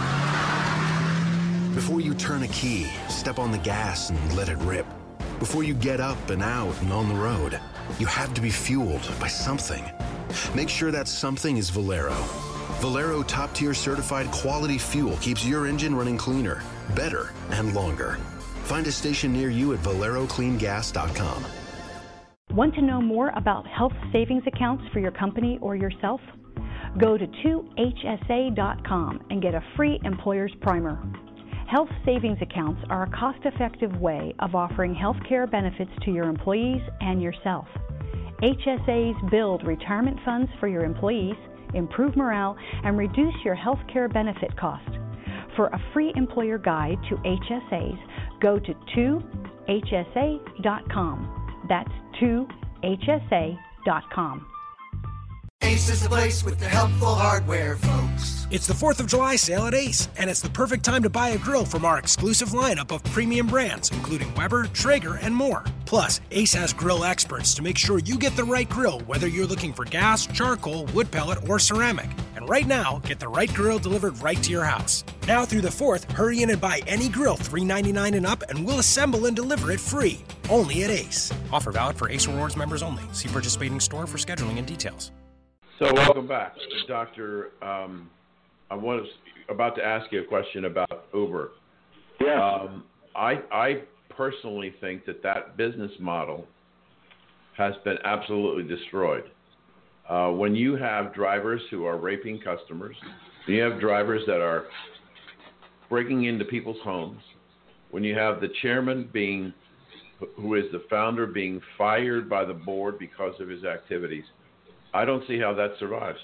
before you turn a key, step on the gas and let it rip, before you get up and out and on the road, you have to be fueled by something. Make sure that something is Valero. Valero top-tier certified quality fuel keeps your engine running cleaner, better, and longer. Find a station near you at valero clean gas dot com. Want to know more about health savings accounts for your company or yourself? Go to two H S A dot com and get a free employer's primer. Health savings accounts are a cost-effective way of offering health care benefits to your employees and yourself. H S As build retirement funds for your employees, improve morale, and reduce your health care benefit cost. For a free employer guide to H S As, go to two H S A dot com. That's two H S A dot com. Ace is the place with the helpful hardware, folks. It's the fourth of July sale at Ace, and it's the perfect time to buy a grill from our exclusive lineup of premium brands, including Weber, Traeger, and more. Plus, Ace has grill experts to make sure you get the right grill, whether you're looking for gas, charcoal, wood pellet, or ceramic. And right now, get the right grill delivered right to your house. Now through the fourth, hurry in and buy any grill three ninety-nine and up, and we'll assemble and deliver it free. Only at Ace. Offer valid for Ace Rewards members only. See participating store for scheduling and details. So welcome back, Doctor. Um, I was about to ask you a question about Uber. Yeah. Um, I, I personally think that that business model has been absolutely destroyed. Uh, when you have drivers who are raping customers, when you have drivers that are breaking into people's homes, when you have the chairman being, who is the founder, being fired by the board because of his activities, I don't see how that survives.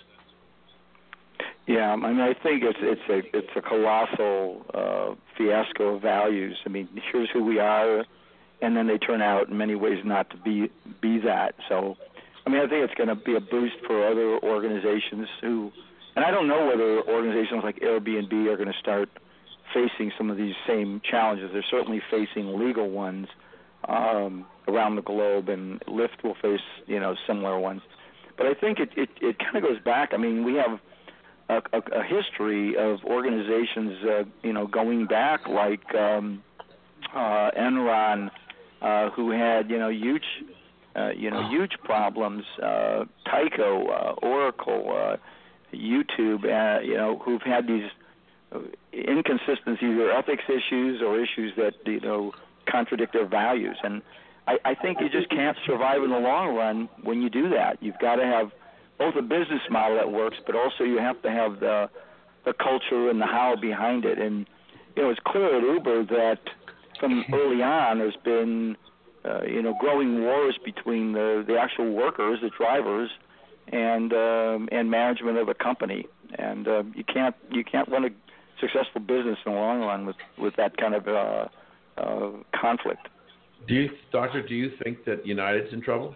Yeah, I mean, I think it's it's a it's a colossal uh, fiasco of values. I mean, here's who we are, and then they turn out in many ways not to be be that. So, I mean, I think it's going to be a boost for other organizations who, and I don't know whether organizations like Airbnb are going to start facing some of these same challenges. They're certainly facing legal ones um, around the globe, and Lyft will face, you know, similar ones. But I think it, it, it kind of goes back. I mean, we have a, a, a history of organizations, uh, you know, going back like um, uh, Enron, uh, who had, you know, huge, uh, you know, huge problems. Uh, Tyco, uh, Oracle, uh, YouTube, uh, you know, who've had these inconsistencies or ethics issues or issues that, you know, contradict their values. And I, I think you just can't survive in the long run when you do that. You've got to have both a business model that works, but also you have to have the the culture and the how behind it. And you know, it's clear at Uber that from early on there's been uh, you know growing wars between the the actual workers, the drivers, and um, and management of the company. And uh, you can't you can't run a successful business in the long run with with that kind of uh, uh, conflict. Do you, Doctor, do you think that United's in trouble?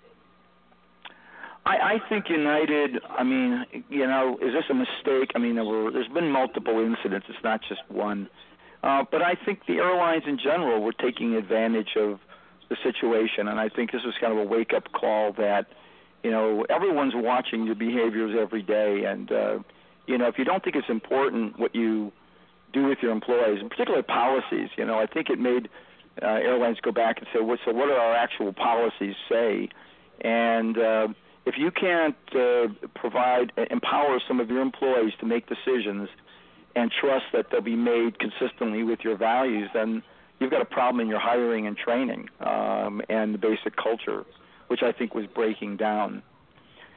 I, I think United, I mean, you know, is this a mistake? I mean, there were, there's been multiple incidents. It's not just one. Uh, but I think the airlines in general were taking advantage of the situation, and I think this was kind of a wake-up call that, you know, everyone's watching your behaviors every day. And, uh, you know, if you don't think it's important what you do with your employees, and particularly policies, you know, I think it made – Uh, airlines go back and say, well, so what do our actual policies say? And uh, if you can't uh, provide, empower some of your employees to make decisions and trust that they'll be made consistently with your values, then you've got a problem in your hiring and training um, and the basic culture, which I think was breaking down.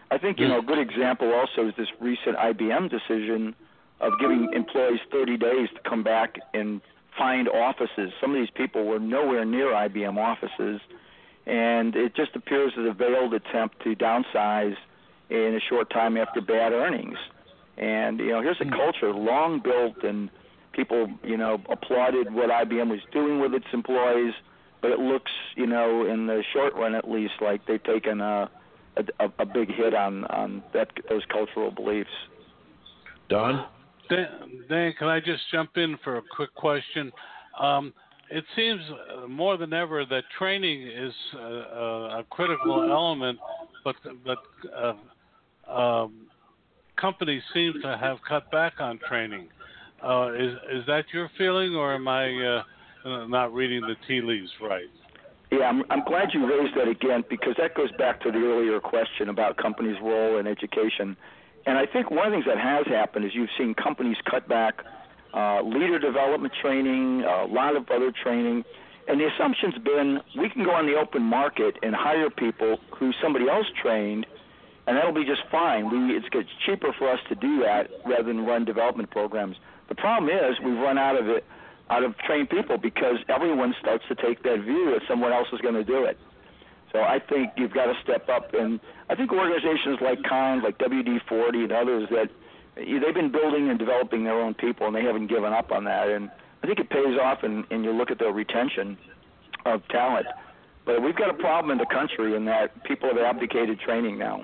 I think, you know, a good example also is this recent I B M decision of giving employees thirty days to come back and find offices. Some of these people were nowhere near I B M offices, and it just appears as a veiled attempt to downsize in a short time after bad earnings. And, you know, here's a culture long built, and people, you know, applauded what I B M was doing with its employees, but it looks, you know, in the short run at least, like they've taken a, a, a big hit on, on that those cultural beliefs. Don? Dan, Dan, can I just jump in for a quick question? Um, it seems more than ever that training is uh, a critical element, but but uh, um, companies seem to have cut back on training. Uh, is is that your feeling, or am I uh, not reading the tea leaves right? Yeah, I'm, I'm glad you raised that again, because that goes back to the earlier question about companies' role in education. And I think one of the things that has happened is you've seen companies cut back uh, leader development training, a lot of other training, and the assumption's been we can go on the open market and hire people who somebody else trained, and that'll be just fine. We, it's, it's cheaper for us to do that rather than run development programs. The problem is we've run out of it, out of trained people, because everyone starts to take that view that someone else is going to do it. So I think you've got to step up, and I think organizations like Kind, like W D forty and others, that they've been building and developing their own people, and they haven't given up on that. And I think it pays off, and, and you look at their retention of talent. But we've got a problem in the country in that people have abdicated training now.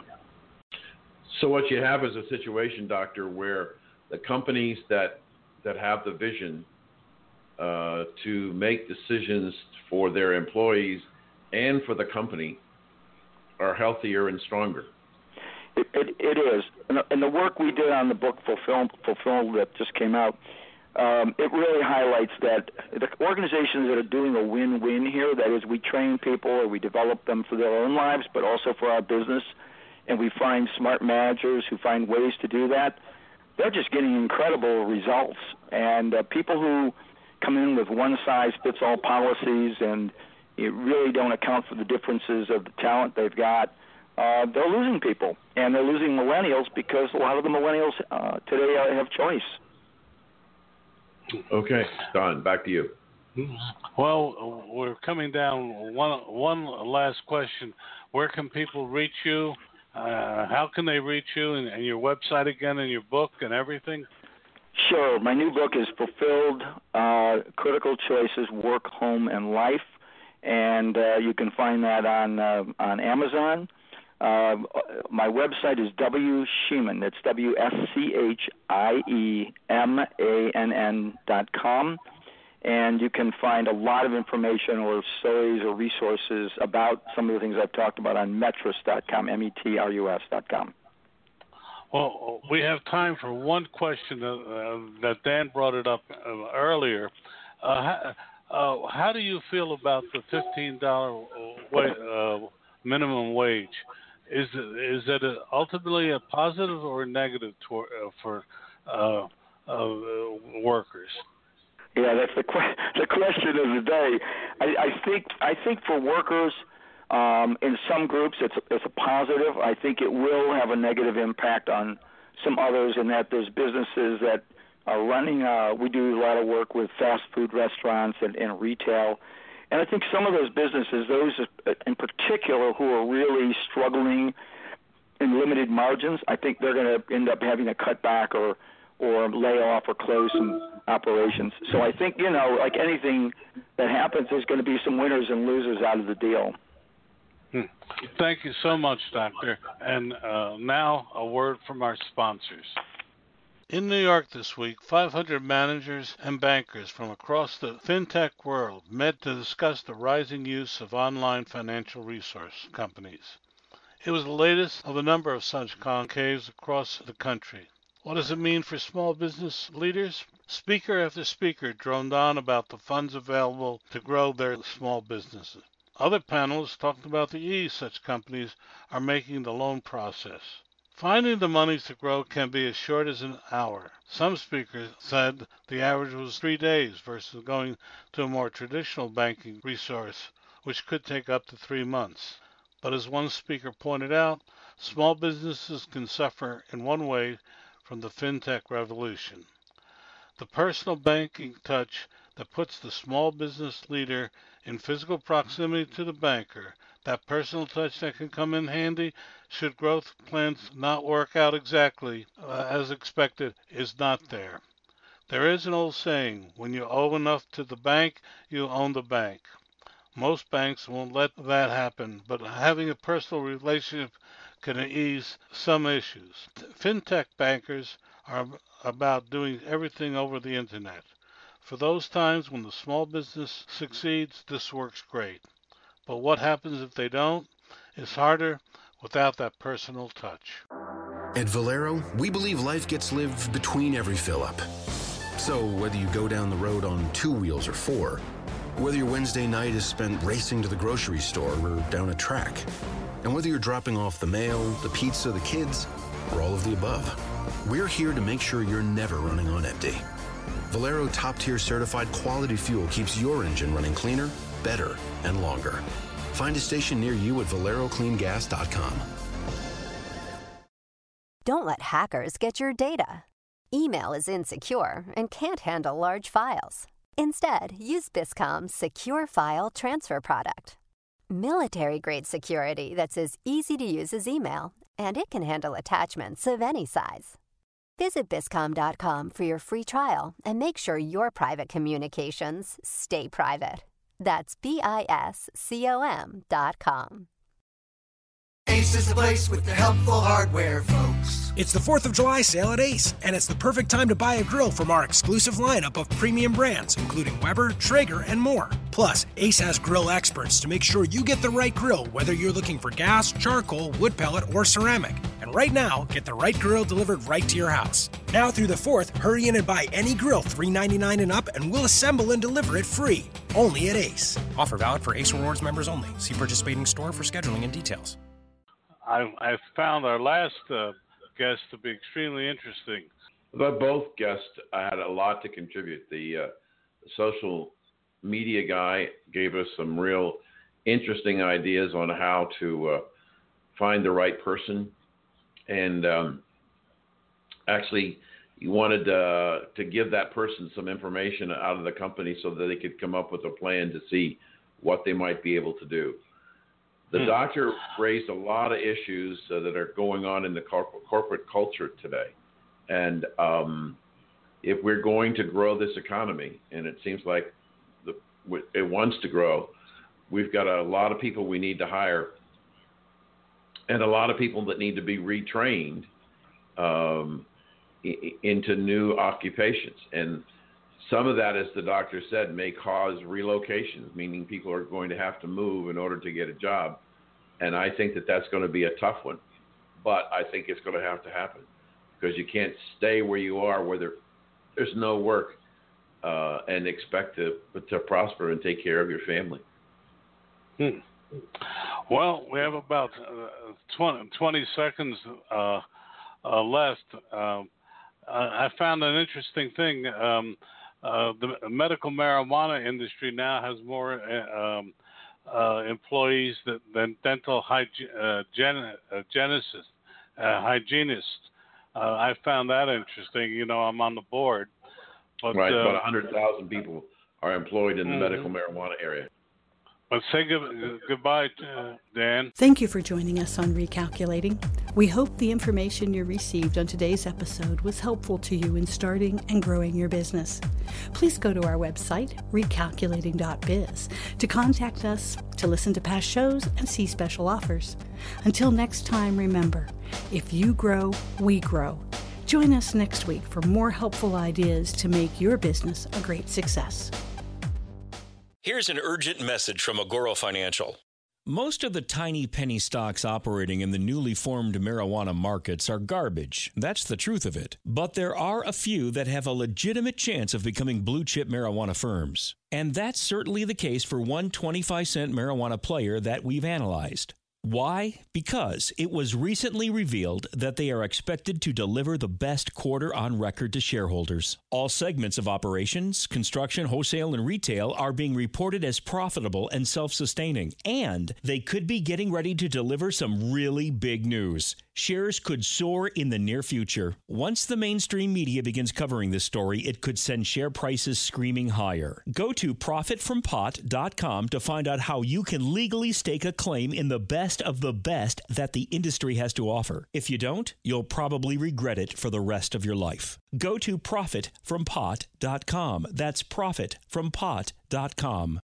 So what you have is a situation, Doctor, where the companies that that have the vision uh, to make decisions for their employees and for the company are healthier and stronger. It, it, it is. And the work we did on the book Fulfill, Fulfill that just came out, um, it really highlights that the organizations that are doing a win-win here, that is, we train people or we develop them for their own lives, but also for our business, and we find smart managers who find ways to do that, they're just getting incredible results. And uh, people who come in with one-size-fits-all policies and you really don't account for the differences of the talent they've got, uh, they're losing people. And they're losing millennials because a lot of the millennials uh, today uh, have choice. Okay, Don, back to you. Well, we're coming down. One, one last question. Where can people reach you? Uh, how can they reach you, and, and your website again, and your book and everything? Sure. My new book is Fulfilled, uh, Critical Choices, Work, Home, and Life. And uh, you can find that on uh, on Amazon. Uh, my website is W Schiemann. That's W S C H I E M A N N dot com. And you can find a lot of information or stories or resources about some of the things I've talked about on metrus dot com, M E T R U S dot com. Well, we have time for one question uh, uh, that Dan brought it up uh, earlier. Uh, how, uh, how do you feel about the fifteen dollars uh, minimum wage? Is it, is it a, ultimately a positive or a negative to, uh, for uh, uh, workers? Yeah, that's the que- the question of the day. I, I think I think for workers, um, in some groups, it's it's a positive. I think it will have a negative impact on some others, in that there's businesses that are running. Uh, we do a lot of work with fast food restaurants and, and retail, and I think some of those businesses, those in particular who are really struggling in limited margins, I think they're going to end up having to cut back or or lay off or close some operations. So I think, you know, like anything that happens, there's going to be some winners and losers out of the deal. Hmm. Thank you so much, Doctor. And uh, now a word from our sponsors. In New York this week, five hundred managers and bankers from across the fintech world met to discuss the rising use of online financial resource companies. It was the latest of a number of such concaves across the country. What does it mean for small business leaders? Speaker after speaker droned on about the funds available to grow their small businesses. Other panelists talked about the ease such companies are making the loan process. Finding the money to grow can be as short as an hour. Some speakers said the average was three days versus going to a more traditional banking resource, which could take up to three months. But as one speaker pointed out, small businesses can suffer in one way from the fintech revolution. The personal banking touch that puts the small business leader in physical proximity to the banker, that personal touch that can come in handy should growth plans not work out exactly uh, as expected, is not there. There is an old saying, when you owe enough to the bank, you own the bank. Most banks won't let that happen, but having a personal relationship can ease some issues. Fintech bankers are about doing everything over the internet. For those times when the small business succeeds, this works great. But what happens if they don't? It's harder without that personal touch. At Valero, we believe life gets lived between every fill-up. So whether you go down the road on two wheels or four, whether your Wednesday night is spent racing to the grocery store or down a track, and whether you're dropping off the mail, the pizza, the kids, or all of the above, we're here to make sure you're never running on empty. Valero top-tier certified quality fuel keeps your engine running cleaner, better, and longer. Find a station near you at valero clean gas dot com. Don't let hackers get your data. Email is insecure and can't handle large files. Instead, use Biscom's Secure File Transfer product. Military-grade security that's as easy to use as email, and it can handle attachments of any size. Visit Biscom dot com for your free trial and make sure your private communications stay private. That's B I S C O M dot com. Ace is the place with the helpful hardware, folks. It's the fourth of July sale at Ace, and it's the perfect time to buy a grill from our exclusive lineup of premium brands, including Weber, Traeger, and more. Plus, Ace has grill experts to make sure you get the right grill, whether you're looking for gas, charcoal, wood pellet, or ceramic. And right now, get the right grill delivered right to your house. Now through the fourth, hurry in and buy any grill three ninety-nine and up, and we'll assemble and deliver it free. Only at Ace. Offer valid for Ace Rewards members only. See participating store for scheduling and details. I, I found our last uh, guest to be extremely interesting. But both guests had a lot to contribute. The uh, social media guy gave us some real interesting ideas on how to uh, find the right person. And um, actually, he wanted uh, to give that person some information out of the company so that they could come up with a plan to see what they might be able to do. The hmm. doctor raised a lot of issues uh, that are going on in the cor- corporate culture today. And um, if we're going to grow this economy, and it seems like the, it wants to grow, we've got a lot of people we need to hire and a lot of people that need to be retrained um, I- into new occupations. And some of that, as the doctor said, may cause relocations, meaning people are going to have to move in order to get a job. And I think that that's going to be a tough one. But I think it's going to have to happen because you can't stay where you are where there, there's no work uh, and expect to, to prosper and take care of your family. Hmm. Well, we have about uh, twenty, twenty seconds uh, uh, left. Um, I found an interesting thing. Um, uh, the medical marijuana industry now has more uh, um, uh, employees that, than dental hygiene, uh, gen, uh, geneticists, uh, hygienists. Uh, I found that interesting. You know, I'm on the board. But, right, uh, about one hundred thousand people are employed in the mm-hmm. medical marijuana area. Let's say good, goodbye, uh, Dan. Thank you for joining us on Recalculating. We hope the information you received on today's episode was helpful to you in starting and growing your business. Please go to our website, recalculating dot biz, to contact us, to listen to past shows, and see special offers. Until next time, remember, if you grow, we grow. Join us next week for more helpful ideas to make your business a great success. Here's an urgent message from Agoro Financial. Most of the tiny penny stocks operating in the newly formed marijuana markets are garbage. That's the truth of it. But there are a few that have a legitimate chance of becoming blue-chip marijuana firms. And that's certainly the case for one twenty-five cent marijuana player that we've analyzed. Why? Because it was recently revealed that they are expected to deliver the best quarter on record to shareholders. All segments of operations, construction, wholesale, and retail are being reported as profitable and self-sustaining, and they could be getting ready to deliver some really big news. Shares could soar in the near future. Once the mainstream media begins covering this story, it could send share prices screaming higher. Go to profit from pot dot com to find out how you can legally stake a claim in the best of the best that the industry has to offer. If you don't, you'll probably regret it for the rest of your life. Go to profit from pot dot com. That's profit from pot dot com.